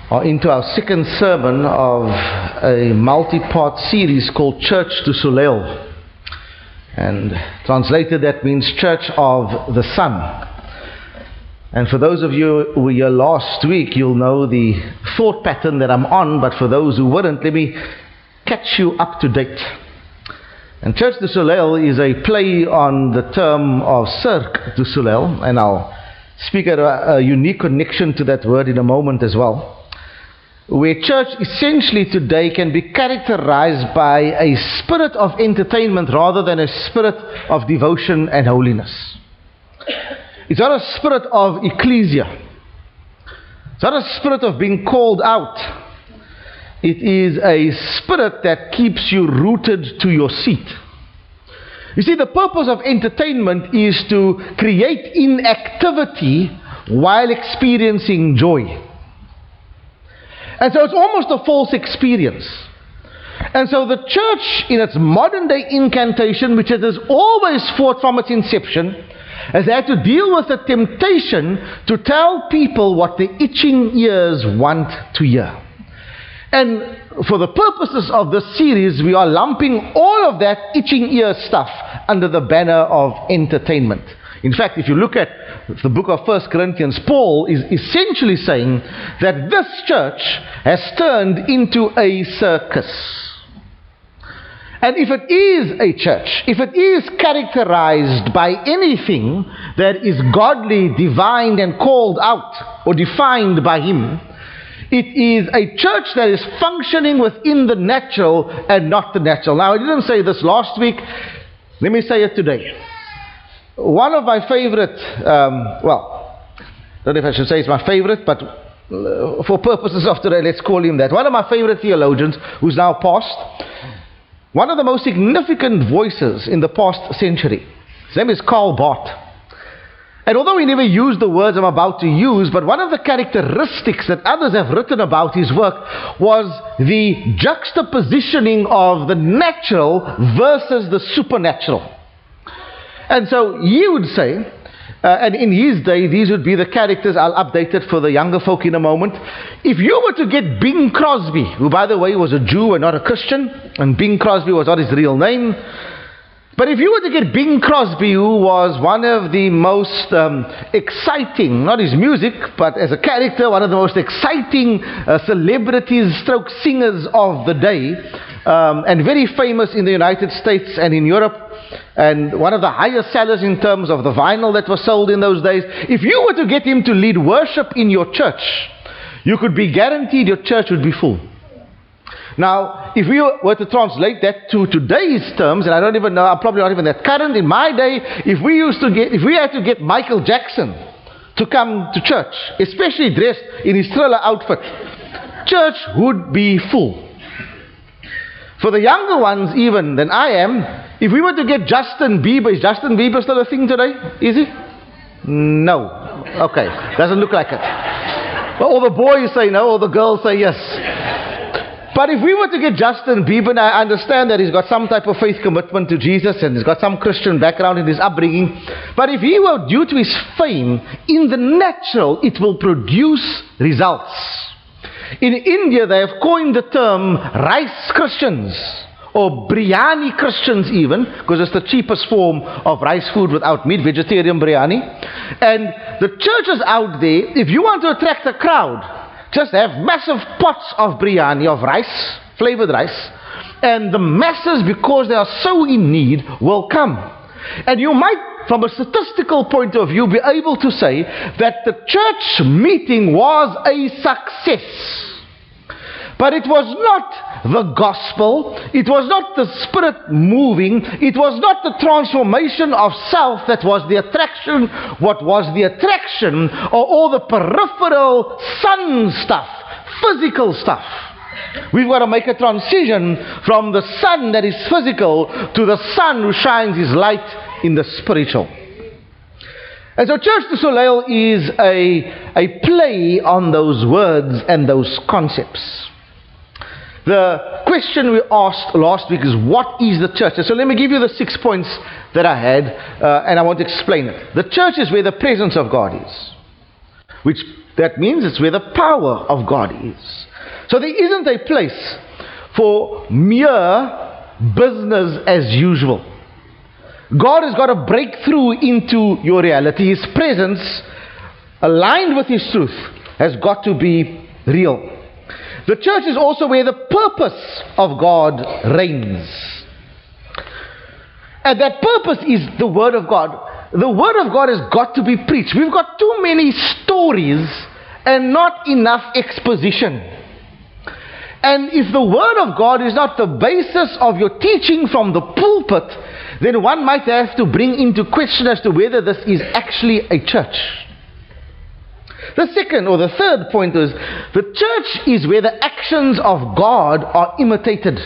are into our second sermon of a multi-part series called Church du Soleil. And translated, that means Church of the Sun. And for those of you who were here last week, you'll know the thought pattern that I'm on, but for those who weren't, let me catch you up to date. And Church du Soleil is a play on the term of Cirque du Soleil, and I'll speak at a unique connection to that word in a moment as well, where church essentially today can be characterized by a spirit of entertainment rather than a spirit of devotion and holiness. It's not a spirit of ecclesia. It's not a spirit of being called out. It is a spirit that keeps you rooted to your seat. You see, the purpose of entertainment is to create inactivity while experiencing joy. And so it's almost a false experience. And so the church, in its modern day incantation, which it has always fought from its inception, has had to deal with the temptation to tell people what the itching ears want to hear. And for the purposes of this series, we are lumping all of that itching ear stuff under the banner of entertainment. In fact, if you look at the book of 1 Corinthians, Paul is essentially saying that this church has turned into a circus. And if it is a church, if it is characterized by anything that is godly, divine, and called out or defined by Him, it is a church that is functioning within the natural and not the natural. Now, I didn't say this last week. Let me say it today. One of my favorite, I don't know if I should say it's my favorite, but for purposes of today, let's call him that. One of my favorite theologians, who's now passed, one of the most significant voices in the past century. His name is Karl Barth. And although he never used the words I'm about to use, but one of the characteristics that others have written about his work was the juxtapositioning of the natural versus the supernatural. And so he would say, and in his day, these would be the characters. I'll update it for the younger folk in a moment. If you were to get Bing Crosby, who by the way was a Jew and not a Christian, and Bing Crosby was not his real name, but if you were to get Bing Crosby, who was one of the most exciting, not his music, but as a character, one of the most exciting celebrities stroke singers of the day, and very famous in the United States and in Europe, and one of the highest sellers in terms of the vinyl that was sold in those days. If you were to get him to lead worship in your church, you could be guaranteed your church would be full. Now, if we were to translate that to today's terms, and I don't even know, I'm probably not even that current. In my day, if we had to get Michael Jackson to come to church, especially dressed in his Thriller outfit, church would be full. For the younger ones even than I am, if we were to get Justin Bieber, is Justin Bieber still a thing today? Is he? No. Okay. Doesn't look like it. Well, all the boys say no, all the girls say yes. But if we were to get Justin Bieber, and I understand that he's got some type of faith commitment to Jesus and he's got some Christian background in his upbringing, but if he were, due to his fame, in the natural, it will produce results. In India, they have coined the term rice Christians, or biryani Christians even, because it's the cheapest form of rice food without meat, vegetarian biryani. And the churches out there, if you want to attract a crowd, just have massive pots of biryani, of rice, flavored rice, and the masses, because they are so in need, will come. And you might, from a statistical point of view, be able to say that the church meeting was a success. But it was not the gospel, it was not the Spirit moving, it was not the transformation of self that was the attraction. What was the attraction are all the peripheral sun stuff, physical stuff. We've got to make a transition from the sun that is physical to the sun who shines his light in the spiritual. And so Church du Soleil is a play on those words and those concepts. The question we asked last week is, what is the church? And so let me give you the 6 points that I had, and I want to explain it. The church is where the presence of God is, which That means it's where the power of God is. So there isn't a place for mere business as usual. God has got to break through into your reality. His presence, aligned with His truth, has got to be real. The church is also where the purpose of God reigns. And that purpose is the Word of God. The Word of God has got to be preached. We've got too many stories and not enough exposition. And if the Word of God is not the basis of your teaching from the pulpit, then one might have to bring into question as to whether this is actually a church. The second or the third point is, the church is where the actions of God are imitated.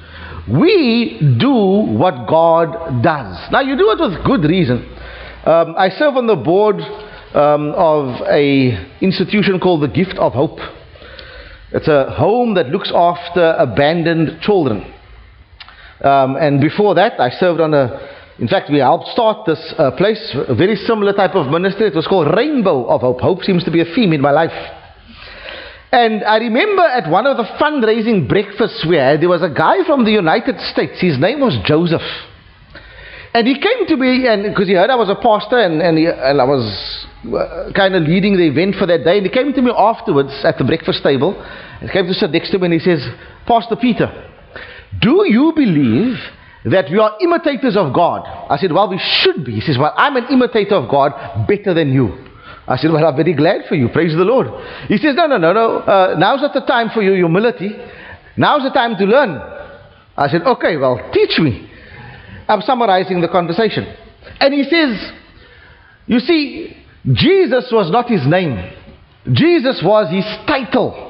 We do what God does. Now you do it with good reason. I serve on the board of an institution called the Gift of Hope. It's a home that looks after abandoned children. And before that, I served on in fact, we helped start this place, a very similar type of ministry. It was called Rainbow of Hope. Hope seems to be a theme in my life. And I remember at one of the fundraising breakfasts we had, there was a guy from the United States. His name was Joseph. And he came to me, and because he heard I was a pastor, and I was kind of leading the event for that day. And he came to me afterwards at the breakfast table. He came to sit next to me and he says, Pastor Peter, do you believe that we are imitators of God? I said, well, we should be. He says, well, I'm an imitator of God better than you. I said, well, I'm very glad for you. Praise the Lord. He says, no. Now's not the time for your humility. Now's the time to learn. I said, okay, well, teach me. I'm summarizing the conversation. And he says, you see, Jesus was not his name. Jesus was his title.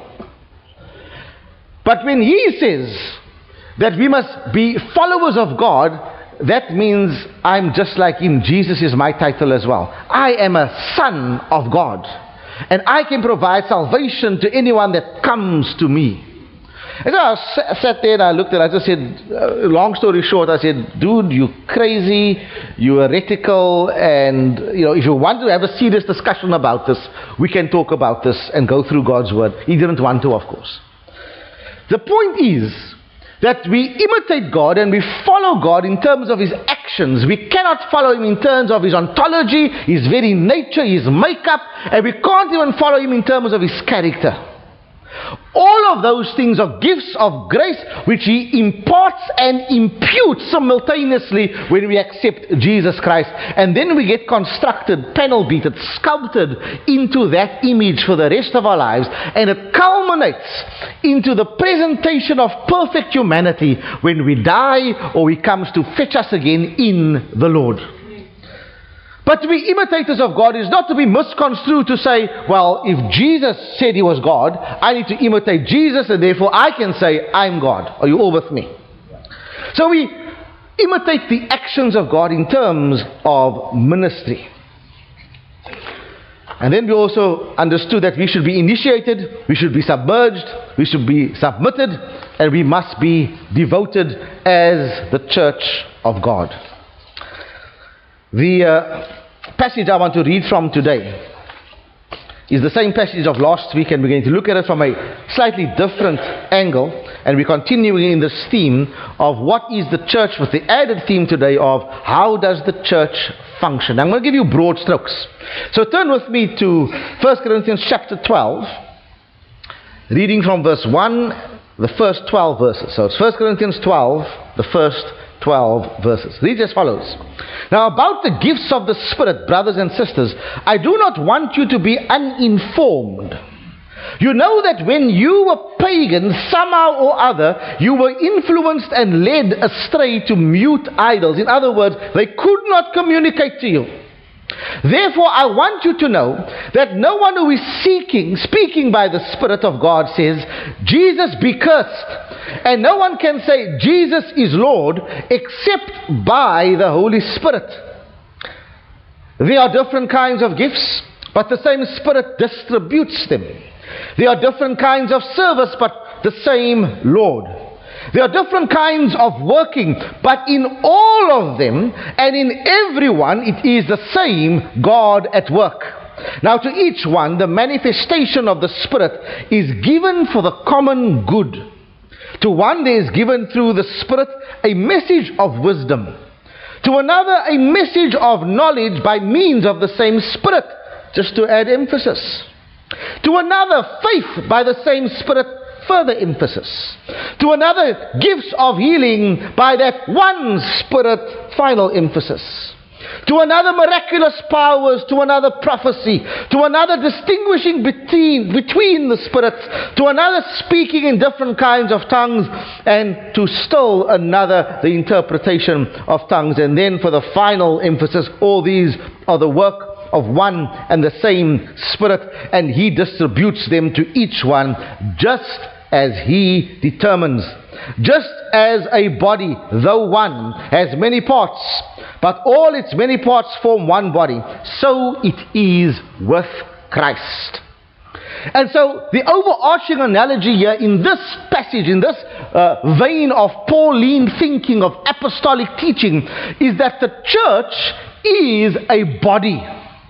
But when he says that we must be followers of God, that means I'm just like him. Jesus is my title as well. I am a son of God, and I can provide salvation to anyone that comes to me. And so I sat there and I looked at it. I just said, long story short, I said, dude, you crazy, you heretical, and if you want to have a serious discussion about this, we can talk about this and go through God's word. He didn't want to, of course. The point is that we imitate God and we follow God in terms of his actions. We cannot follow him in terms of his ontology, his very nature, his makeup, and we can't even follow him in terms of his character. All of those things are gifts of grace which he imparts and imputes simultaneously when we accept Jesus Christ. And then we get constructed, panel beaten, sculpted into that image for the rest of our lives. And it culminates into the presentation of perfect humanity when we die or he comes to fetch us again in the Lord. But to be imitators of God is not to be misconstrued to say, well, if Jesus said he was God, I need to imitate Jesus and therefore I can say I'm God. Are you all with me? So we imitate the actions of God in terms of ministry. And then we also understood that we should be initiated, we should be submerged, we should be submitted, and we must be devoted as the church of God. The passage I want to read from today is the same passage of last week, and we're going to look at it from a slightly different angle, and we're continuing in this theme of what is the church, with the added theme today of how does the church function. I'm going to give you broad strokes. So turn with me to 1 Corinthians chapter 12, reading from verse 1, the first 12 verses. So it's 1 Corinthians 12, the first 12 verses. Read as follows. Now about the gifts of the Spirit, brothers and sisters, I do not want you to be uninformed. You know that when you were pagans, somehow or other, you were influenced and led astray to mute idols. In other words, they could not communicate to you. Therefore, I want you to know that no one who is speaking by the Spirit of God says, Jesus be cursed. And no one can say, Jesus is Lord, except by the Holy Spirit. There are different kinds of gifts, but the same Spirit distributes them. There are different kinds of service, but the same Lord. There are different kinds of working, but in all of them and in everyone it is the same God at work. Now to each one, the manifestation of the Spirit is given for the common good. To one there is given through the Spirit a message of wisdom. To another a message of knowledge by means of the same Spirit, just to add emphasis. To another faith by the same Spirit, further emphasis. To another gifts of healing by that one Spirit, final emphasis. To another miraculous powers, to another prophecy, to another distinguishing between the spirits, to another speaking in different kinds of tongues, and to still another the interpretation of tongues. And then for the final emphasis, all these are the work of one and the same Spirit, and He distributes them to each one just as He determines. Just as a body, though one, has many parts, but all its many parts form one body, so it is with Christ. And so the overarching analogy here in this passage, in this vein of Pauline thinking, of apostolic teaching, is that the church is a body.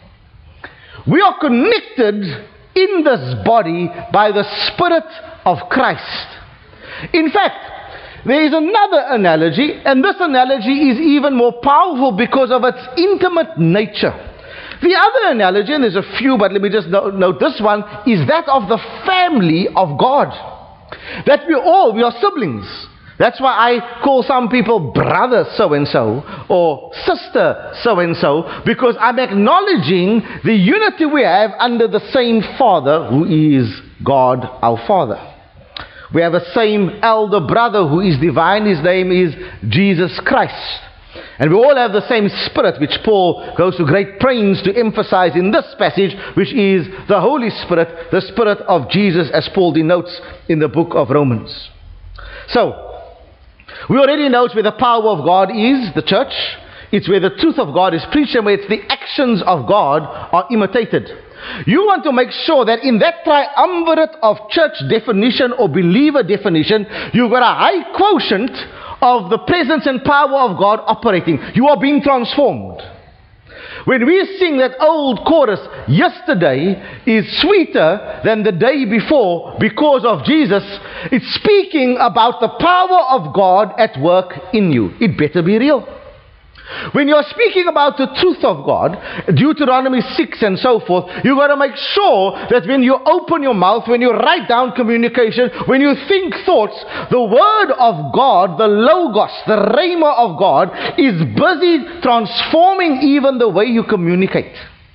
We are connected in this body by the Spirit of Christ. In fact, there is another analogy, and this analogy is even more powerful because of its intimate nature. The other analogy, and there's a few, but let me just note this one, is that of the family of God. That we are siblings. That's why I call some people brother so-and-so or sister so-and-so, because I'm acknowledging the unity we have under the same Father, who is God our Father. We have a same elder brother who is divine. His name is Jesus Christ. And we all have the same Spirit, which Paul goes to great pains to emphasize in this passage, which is the Holy Spirit, the Spirit of Jesus, as Paul denotes in the book of Romans. So, we already know where the power of God is, the church. It's where the truth of God is preached, and where it's the actions of God are imitated. You want to make sure that in that triumvirate of church definition or believer definition, you've got a high quotient of the presence and power of God operating. You are being transformed. When we sing that old chorus, yesterday is sweeter than the day before because of Jesus, it's speaking about the power of God at work in you. It better be real. When you're speaking about the truth of God, Deuteronomy 6 and so forth, you've got to make sure that when you open your mouth, when you write down communication, when you think thoughts, the Word of God, the Logos, the Rhema of God, is busy transforming even the way you communicate.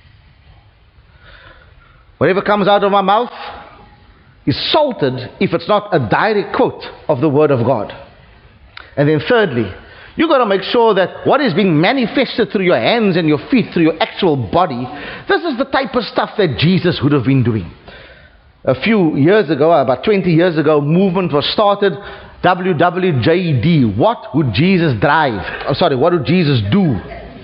Whatever comes out of my mouth is salted if it's not a direct quote of the Word of God. And then thirdly, you've got to make sure that what is being manifested through your hands and your feet, through your actual body, this is the type of stuff that Jesus would have been doing. A few years ago, about 20 years ago, a movement was started, WWJD. What would Jesus drive? What would Jesus do?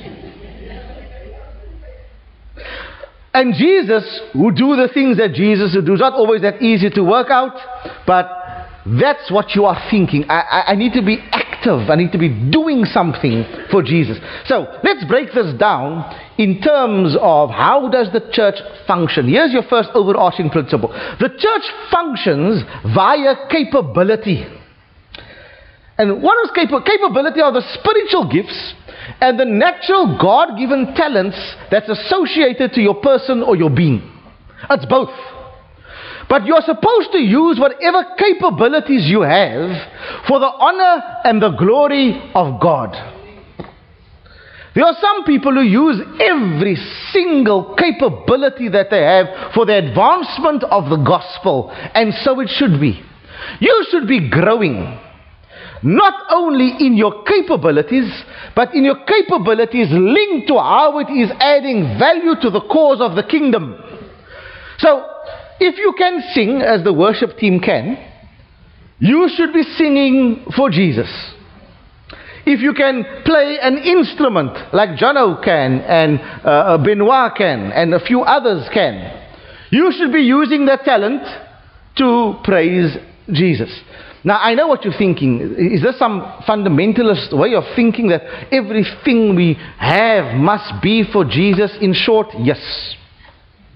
And Jesus would do the things that Jesus would do. It's not always that easy to work out, but that's what you are thinking. I need to be active. I need to be doing something for Jesus. So let's break this down in terms of how does the church function. Here's your first overarching principle. The church functions via capability. And what is capability? Are the spiritual gifts and the natural God-given talents that's associated to your person or your being. It's both. But you're supposed to use whatever capabilities you have for the honor and the glory of God. There are some people who use every single capability that they have for the advancement of the gospel, and so it should be. You should be growing, not only in your capabilities, but in your capabilities linked to how it is adding value to the cause of the kingdom. So, if you can sing, as the worship team can, you should be singing for Jesus. If you can play an instrument, like Jono can, and Benoit can, and a few others can, you should be using that talent to praise Jesus. Now, I know what you're thinking. Is there some fundamentalist way of thinking that everything we have must be for Jesus? In short, yes.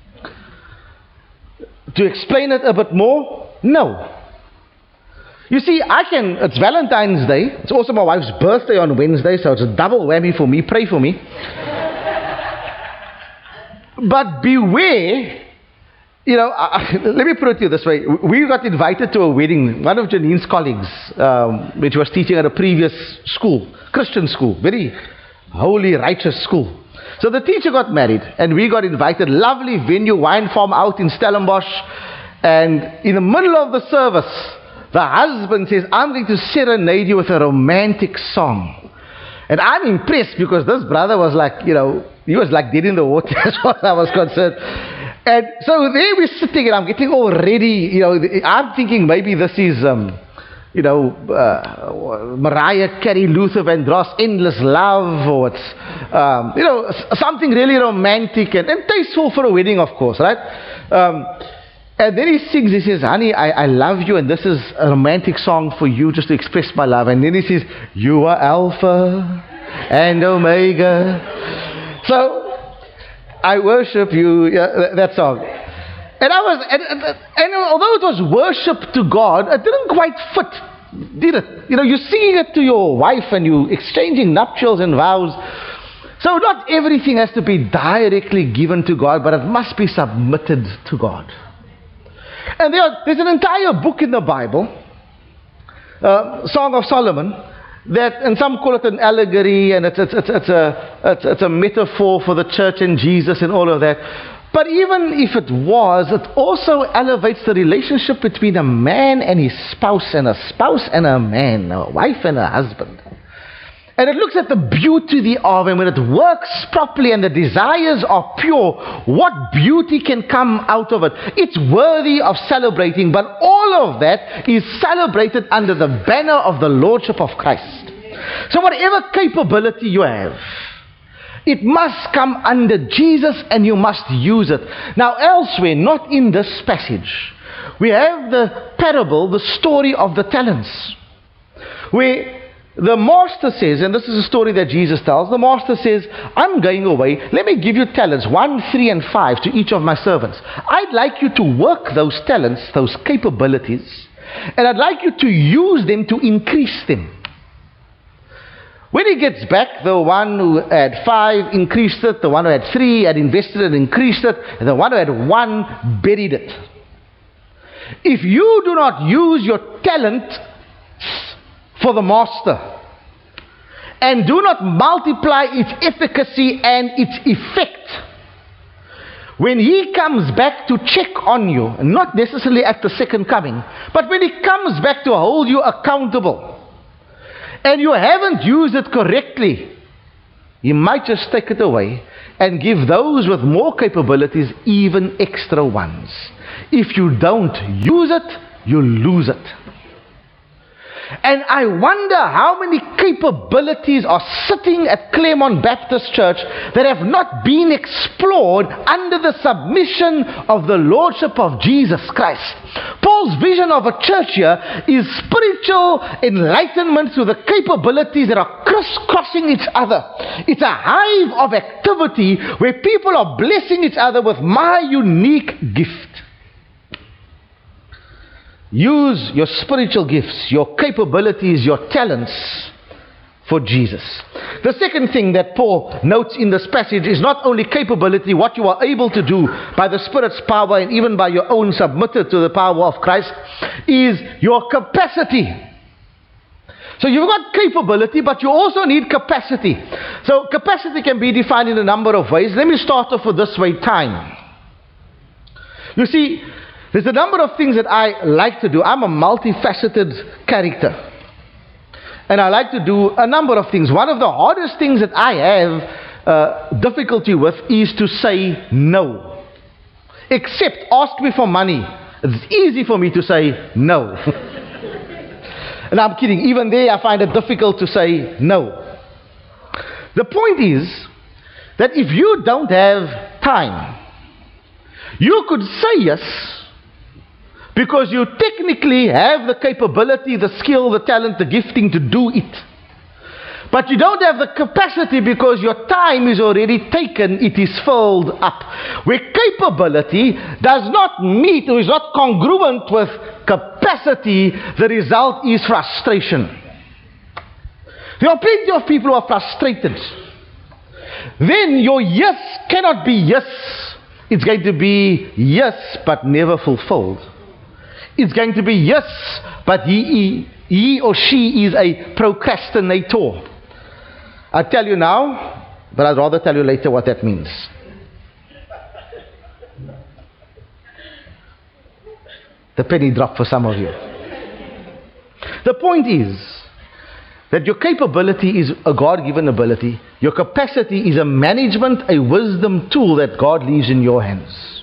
To explain it a bit more? No. You see, it's Valentine's Day. It's also my wife's birthday on Wednesday, so it's a double whammy for me. Pray for me. But beware, let me put it to you this way. We got invited to a wedding, one of Janine's colleagues, which was teaching at a previous school, Christian school, very holy, righteous school. So the teacher got married, and we got invited. Lovely venue, wine farm out in Stellenbosch. And in the middle of the service, the husband says, I'm going to serenade you with a romantic song. And I'm impressed because this brother was like, he was like dead in the water as far as I was concerned. And so there we're sitting, and I'm getting all ready. I'm thinking maybe this is, Mariah Carey, Luther Vandross, Endless Love, or it's, something really romantic and tasteful for a wedding, of course, right? And then he sings, he says, honey, I love you, and this is a romantic song for you just to express my love. And then he says, you are Alpha and Omega. So, I worship you, that song. And although it was worship to God, it didn't quite fit, did it? You're singing it to your wife and you exchanging nuptials and vows. So not everything has to be directly given to God, but it must be submitted to God. And there's an entire book in the Bible, Song of Solomon, and some call it an allegory, and it's a metaphor for the church and Jesus and all of that. But even if it was, it also elevates the relationship between a man and his spouse, and a spouse and a man, a wife and a husband. And it looks at the beauty of it. When it works properly and the desires are pure, what beauty can come out of it? It's worthy of celebrating, but all of that is celebrated under the banner of the Lordship of Christ. So whatever capability you have, it must come under Jesus, and you must use it. Now elsewhere, not in this passage, we have the parable, the story of the talents, where the master says, and this is a story that Jesus tells, the master says, I'm going away, let me give you talents, 1, 3, and 5 to each of my servants. I'd like you to work those talents, those capabilities, and I'd like you to use them to increase them. When he gets back, the one who had 5 increased it, the one who had 3 had invested and increased it, and the one who had 1 buried it. If you do not use your talent for the master, and do not multiply its efficacy and its effect, when he comes back to check on you, not necessarily at the second coming, but when he comes back to hold you accountable, and you haven't used it correctly, he might just take it away and give those with more capabilities even extra ones. If you don't use it, you lose it. And I wonder how many capabilities are sitting at Claremont Baptist Church that have not been explored under the submission of the Lordship of Jesus Christ. Paul's vision of a church here is spiritual enlightenment through the capabilities that are crisscrossing each other. It's a hive of activity where people are blessing each other with my unique gift. Use your spiritual gifts, your capabilities, your talents for Jesus. The second thing that Paul notes in this passage is not only capability, what you are able to do by the Spirit's power and even by your own submitted to the power of Christ, is your capacity. So you've got capability, but you also need capacity. So capacity can be defined in a number of ways. Let me start off with this way: time. You see, there's a number of things that I like to do. I'm a multifaceted character. And I like to do a number of things. One of the hardest things that I have difficulty with is to say no. Except ask me for money. It's easy for me to say no. And I'm kidding. Even there I find it difficult to say no. The point is that if you don't have time, you could say yes, because you technically have the capability, the skill, the talent, the gifting to do it. But you don't have the capacity because your time is already taken, it is filled up. Where capability does not meet or is not congruent with capacity, the result is frustration. There are plenty of people who are frustrated. Then your yes cannot be yes. It's going to be yes, but never fulfilled. It's going to be yes, but he or she is a procrastinator. I'll tell you now, but I'd rather tell you later what that means. The penny dropped for some of you. The point is that your capability is a God-given ability. Your capacity is a management, a wisdom tool that God leaves in your hands.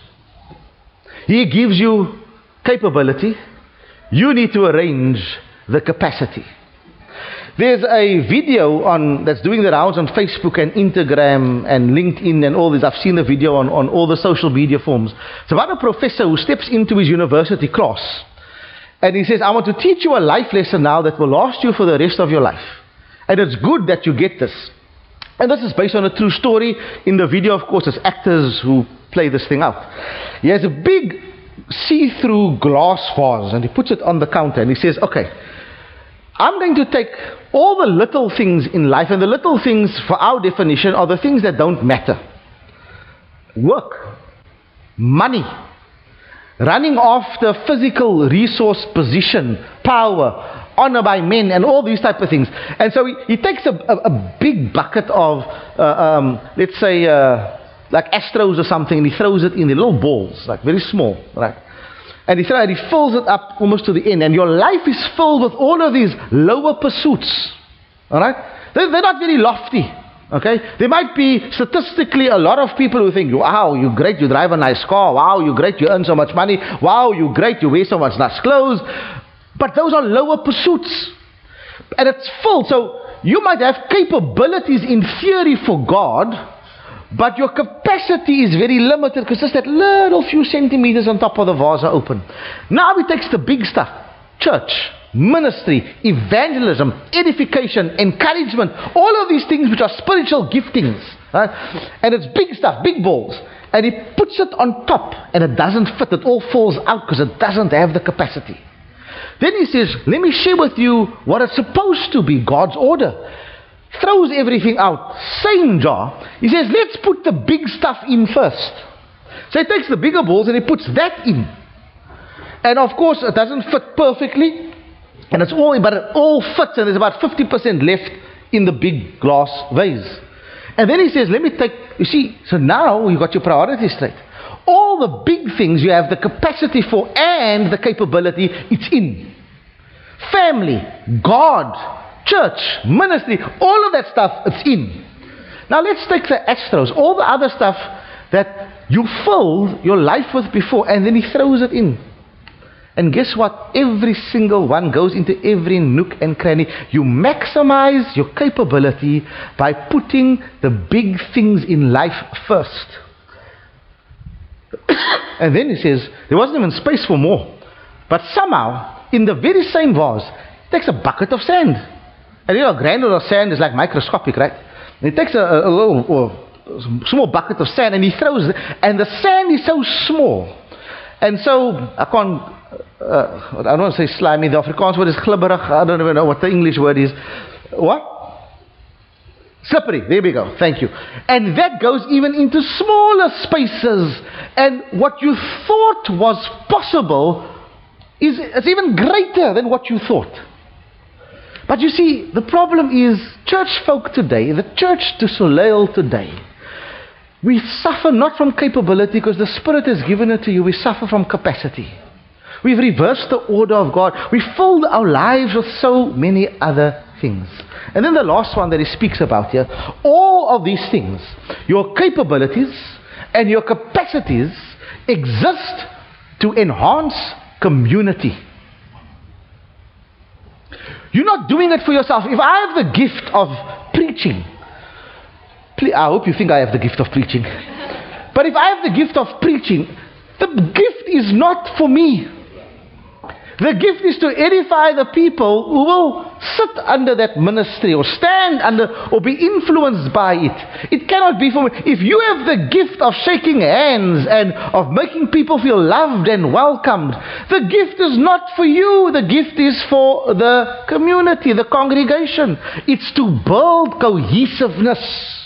He gives you capability. You need to arrange the capacity. There's a video that's doing the rounds on Facebook and Instagram and LinkedIn and all this. I've seen the video on all the social media forms. It's about a professor who steps into his university class. And he says, I want to teach you a life lesson now that will last you for the rest of your life. And it's good that you get this. And this is based on a true story. In the video, of course, there's actors who play this thing out. He has a big see-through glass vase and he puts it on the counter and he says, okay, I'm going to take all the little things in life, and the little things for our definition are the things that don't matter. Work, money, running after physical resource, position, power, honor by men, and all these type of things. And so he takes a big bucket of, let's say, like Astros or something, and he throws it in the little balls, like very small, right? And he fills it up almost to the end. And your life is filled with all of these lower pursuits. Alright? They're not very lofty. Okay? There might be statistically a lot of people who think, wow, you're great, you drive a nice car. Wow, you're great, you earn so much money. Wow, you're great, you wear so much nice clothes. But those are lower pursuits. And it's full. So you might have capabilities in theory for God, but your capacity is very limited because just that little few centimeters on top of the vase are open. Now he takes the big stuff. Church, ministry, evangelism, edification, encouragement, all of these things which are spiritual giftings. Right? And it's big stuff, big balls. And he puts it on top and it doesn't fit. It all falls out because it doesn't have the capacity. Then he says, let me share with you what it's supposed to be, God's order. Throws everything out, same jar. He says, let's put the big stuff in first. So he takes the bigger balls and he puts that in. And of course it doesn't fit perfectly, but it all fits, and there's about 50% left in the big glass vase. And then he says, let me take, you see, so now you've got your priorities straight. All the big things you have the capacity for and the capability, it's in. Family, God, church, ministry, all of that stuff, it's in. Now let's take the Astros, all the other stuff that you filled your life with before, and then he throws it in. And guess what? Every single one goes into every nook and cranny. You maximize your capability by putting the big things in life first. And then he says, there wasn't even space for more. But somehow, in the very same vase, he takes a bucket of sand. And you know, granular sand is like microscopic, right? And he takes a little small bucket of sand and he throws it, and the sand is so small. And so, I don't want to say slimy, the Afrikaans word is glibberig, I don't even know what the English word is. What? Slippery, there we go, thank you. And that goes even into smaller spaces, and what you thought was possible it's even greater than what you thought. But you see, the problem is, church folk today, the church du Soleil today, we suffer not from capability because the Spirit has given it to you. We suffer from capacity. We've reversed the order of God. We filled our lives with so many other things. And then the last one that he speaks about here, all of these things, your capabilities and your capacities exist to enhance community. You're not doing it for yourself. If I have the gift of preaching, I hope you think I have the gift of preaching. But if I have the gift of preaching, the gift is not for me. The gift is to edify the people who will sit under that ministry or stand under or be influenced by it. It cannot be for me. If you have the gift of shaking hands and of making people feel loved and welcomed, the gift is not for you. The gift is for the community, the congregation. It's to build cohesiveness.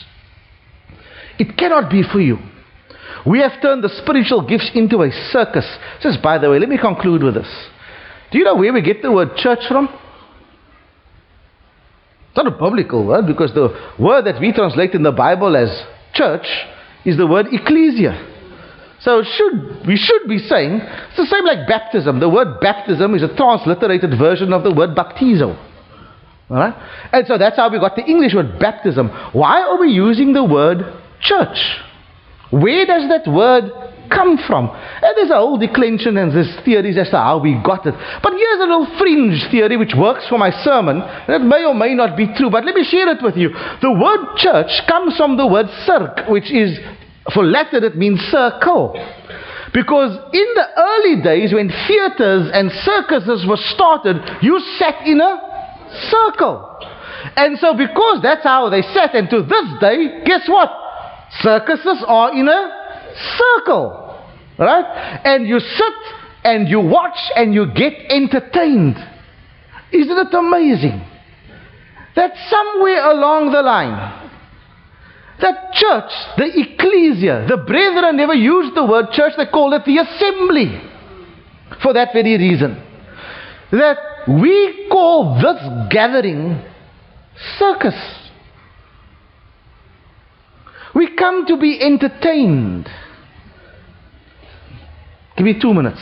It cannot be for you. We have turned the spiritual gifts into a circus. Just by the way, let me conclude with this. Do you know where we get the word church from? It's not a biblical word, because the word that we translate in the Bible as church is the word ecclesia. So we should be saying, it's the same like baptism. The word baptism is a transliterated version of the word baptizo. Alright? And so that's how we got the English word baptism. Why are we using the word church? Where does that word come from? And there's a whole declension and there's theories as to how we got it. But here's a little fringe theory which works for my sermon. That may or may not be true, but let me share it with you. The word church comes from the word cirque, which is, for Latin, it means circle. Because in the early days when theatres and circuses were started, you sat in a circle. And so because that's how they sat, and to this day, guess what? Circuses are in a circle, right? And you sit and you watch and you get entertained. Isn't it amazing that somewhere along the line, that church, the ecclesia, the brethren never used the word church, they called it the assembly, for that very reason, that we call this gathering circus. We come to be entertained. Give me 2 minutes.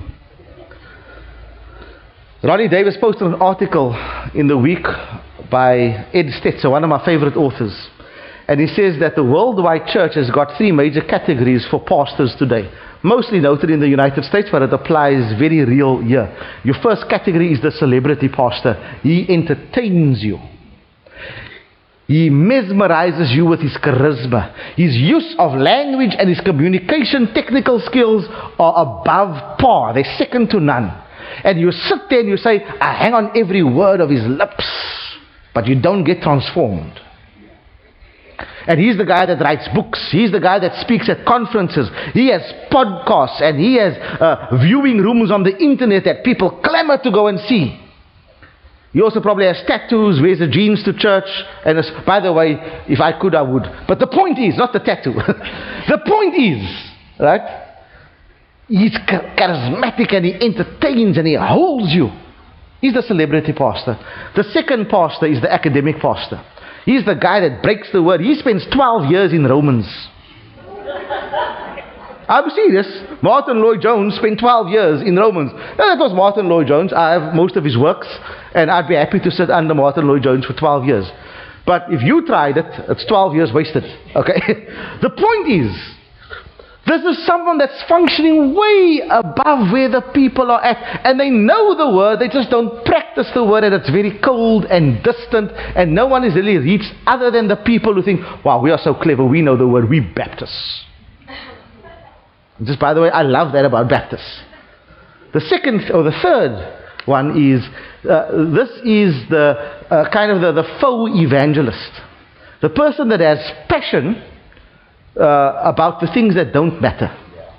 Ronnie Davis posted an article in the week by Ed Stetzer, one of my favorite authors. And he says that the worldwide church has got 3 major categories for pastors today. Mostly noted in the United States, but it applies very real here. Your first category is the celebrity pastor. He entertains you. He mesmerizes you with his charisma. His use of language and his communication technical skills are above par. They're second to none. And you sit there and you say, I hang on every word of his lips, but you don't get transformed. And he's the guy that writes books. He's the guy that speaks at conferences. He has podcasts and he has viewing rooms on the internet that people clamor to go and see. He also probably has tattoos, wears the jeans to church. And by the way, if I could, I would. But the point is, not the tattoo. The point is, right? He's charismatic and he entertains and he holds you. He's the celebrity pastor. The second pastor is the academic pastor. He's the guy that breaks the word. He spends 12 years in Romans. I'm serious. Martin Lloyd-Jones spent 12 years in Romans. Now, that was Martin Lloyd-Jones. I have most of his works, and I'd be happy to sit under Martin Lloyd-Jones for 12 years. But if you tried it, it's 12 years wasted. Okay? The point is, this is someone that's functioning way above where the people are at. And they know the word, they just don't practice the word, and it's very cold and distant, and no one is really reached other than the people who think, wow, we are so clever, we know the word, we Baptists. Just by the way, I love that about Baptists. The second or the third one is, this is the kind of the faux evangelist. The person that has passion about the things that don't matter.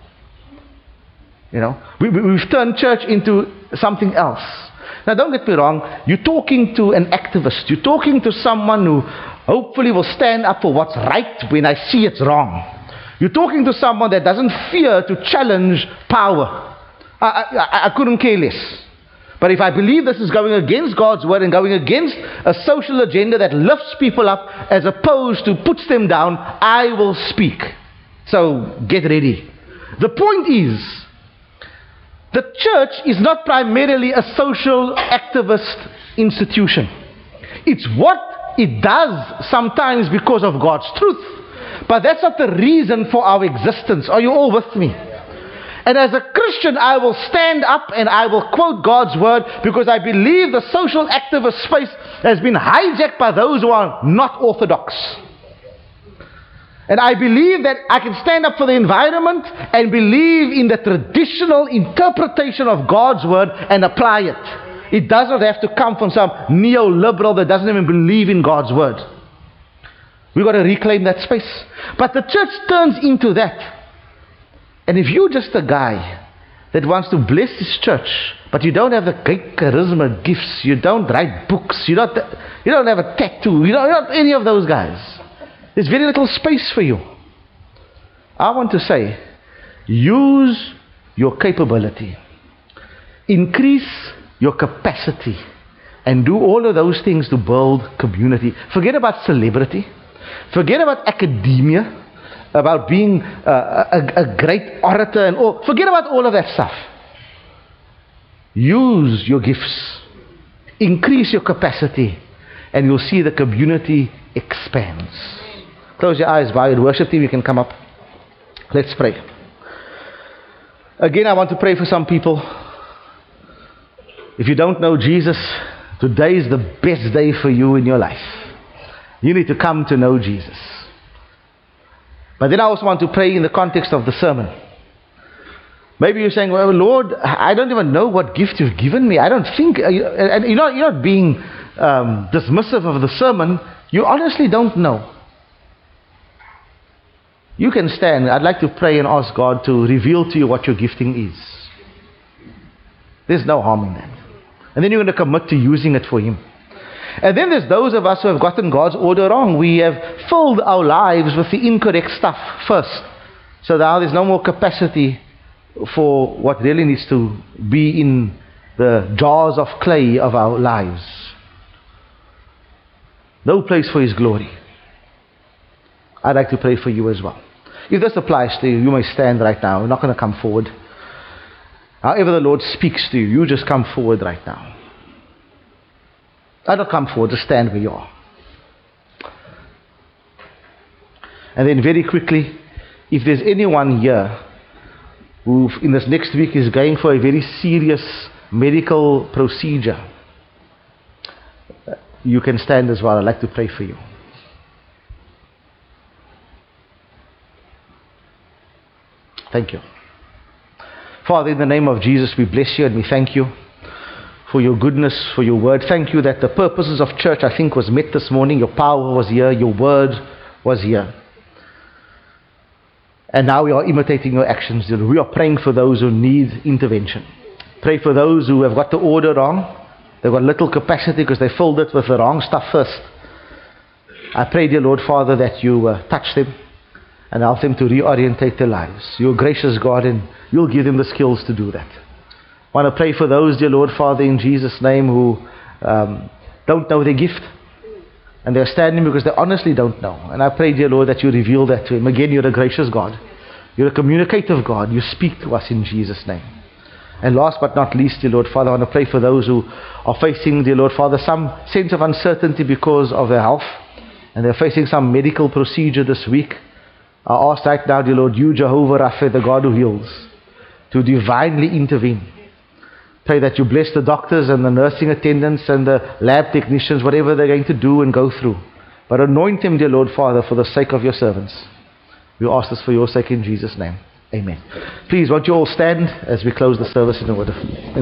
You know, we've turned church into something else. Now don't get me wrong, you're talking to an activist. You're talking to someone who hopefully will stand up for what's right when I see it's wrong. You're talking to someone that doesn't fear to challenge power. I couldn't care less. But if I believe this is going against God's word and going against a social agenda that lifts people up as opposed to puts them down, I will speak. So get ready. The point is, the church is not primarily a social activist institution. It's what it does sometimes because of God's truth. But that's not the reason for our existence. Are you all with me? And as a Christian, I will stand up and I will quote God's word, because I believe the social activist space has been hijacked by those who are not orthodox. And I believe that I can stand up for the environment and believe in the traditional interpretation of God's word and apply it. It does not have to come from some neoliberal that doesn't even believe in God's word. We've got to reclaim that space. But the church turns into that. And if you're just a guy that wants to bless his church, but you don't have the great charisma gifts, you don't write books, you don't have a tattoo, you're not any of those guys, there's very little space for you. I want to say, use your capability, increase your capacity, and do all of those things to build community. Forget about celebrity. Forget about academia, about being a great orator, and all. Forget about all of that stuff. Use your gifts, increase your capacity, and you'll see the community expands. Close your eyes, bow your worship team, you can come up. Let's pray. Again, I want to pray for some people. If you don't know Jesus, today is the best day for you in your life. You need to come to know Jesus. But then I also want to pray in the context of the sermon. Maybe you're saying, well, Lord, I don't even know what gift you've given me. I don't think, and you're not being dismissive of the sermon. You honestly don't know. You can stand. I'd like to pray and ask God to reveal to you what your gifting is. There's no harm in that. And then you're going to commit to using it for Him. And then there's those of us who have gotten God's order wrong. We have filled our lives with the incorrect stuff first. So now there's no more capacity for what really needs to be in the jars of clay of our lives. No place for His glory. I'd like to pray for you as well. If this applies to you, you may stand right now. You're not going to come forward. However the Lord speaks to you, you just come forward right now. I don't come forward, just stand where you are. And then very quickly, if there's anyone here who in this next week is going for a very serious medical procedure, you can stand as well. I'd like to pray for you. Thank you. Father, in the name of Jesus, we bless you and we thank you for your goodness, for your word. Thank you that the purposes of church, I think, was met this morning. Your power was here. Your word was here. And now we are imitating your actions. We are praying for those who need intervention. Pray for those who have got the order wrong. They've got little capacity because they filled it with the wrong stuff first. I pray, dear Lord Father, that you touch them and help them to reorientate their lives. You're a gracious God and you'll give them the skills to do that. I want to pray for those, dear Lord Father, in Jesus' name, who don't know their gift. And they're standing because they honestly don't know. And I pray, dear Lord, that you reveal that to them. Again, you're a gracious God. You're a communicative God. You speak to us in Jesus' name. And last but not least, dear Lord Father, I want to pray for those who are facing, dear Lord Father, some sense of uncertainty because of their health. And they're facing some medical procedure this week. I ask right now, dear Lord, you, Jehovah Rapha, the God who heals, to divinely intervene. Pray that you bless the doctors and the nursing attendants and the lab technicians, whatever they're going to do and go through. But anoint them, dear Lord Father, for the sake of your servants. We ask this for your sake in Jesus' name. Amen. Please, won't you all stand as we close the service in the word of